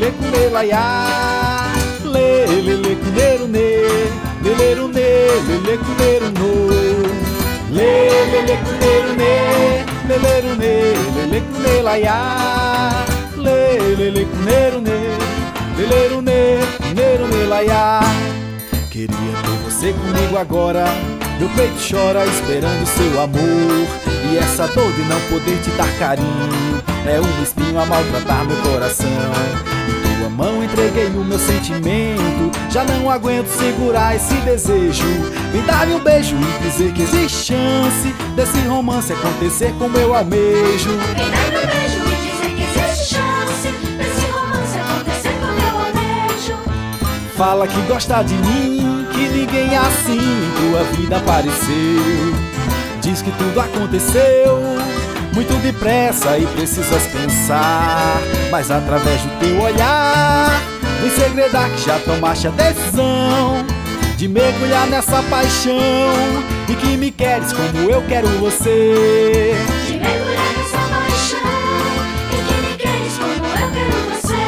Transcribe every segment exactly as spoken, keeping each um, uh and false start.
lele cune laiá, lele cuneiro ne, lele ne, lele cuneiro no, lele cuneiro ne, lele ne, lele cune laiá, lele cuneiro ne, lele ne, cuneiro ne laiá. Queria ter você comigo agora, meu peito chora esperando seu amor. E essa dor de não poder te dar carinho é um espinho a maltratar meu coração. Em tua mão entreguei o meu sentimento, já não aguento segurar esse desejo. Vem dar-me um beijo e dizer que existe chance desse romance acontecer como eu almejo. Vem dar-me um beijo e dizer que existe chance desse romance acontecer como eu almejo. Fala que gosta de mim, que ninguém assim em tua vida apareceu. Diz que tudo aconteceu muito depressa e precisas pensar, mas através do teu olhar vem segredar que já tomaste a decisão de mergulhar nessa paixão e que me queres como eu quero você. De mergulhar nessa paixão e que me queres como eu quero você.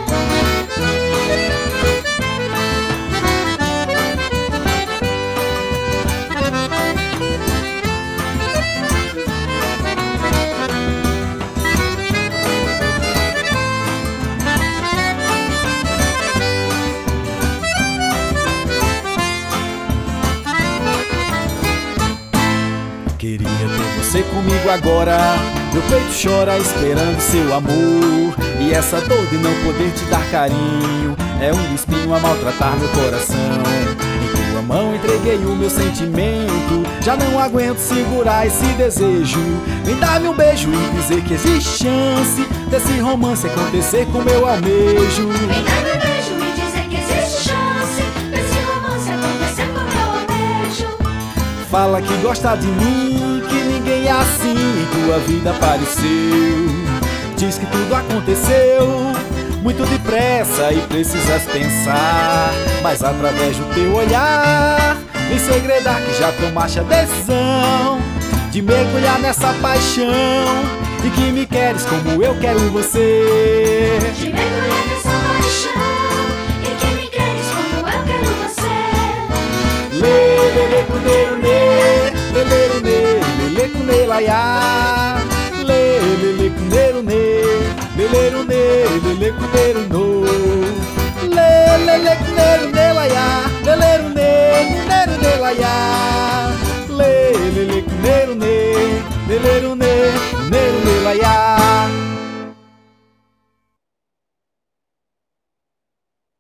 Queria ter você comigo agora, meu peito chora esperando seu amor. E essa dor de não poder te dar carinho é um espinho a maltratar meu coração. Em tua mão entreguei o meu sentimento, já não aguento segurar esse desejo. Vem dar-me um beijo e dizer que existe chance desse romance acontecer como eu almejo. Vem dar-me um beijo e dizer que existe chance desse romance acontecer como eu almejo. Fala que gosta de mim, que ninguém assim em tua vida apareceu. Diz que tudo aconteceu muito depressa e precisas pensar, mas através do teu olhar vem segredar que já tomaste a decisão de mergulhar nessa paixão e que me queres como eu quero você. De mergulhar nessa paixão e que me queres como eu quero você. Lele cuneiro ne, lele ne, lele cune laiá, lele cuneiro ne, lele ne, lele cuneiro no, lele cuneiro ne laiá, lele ne, cuneiro ne laiá.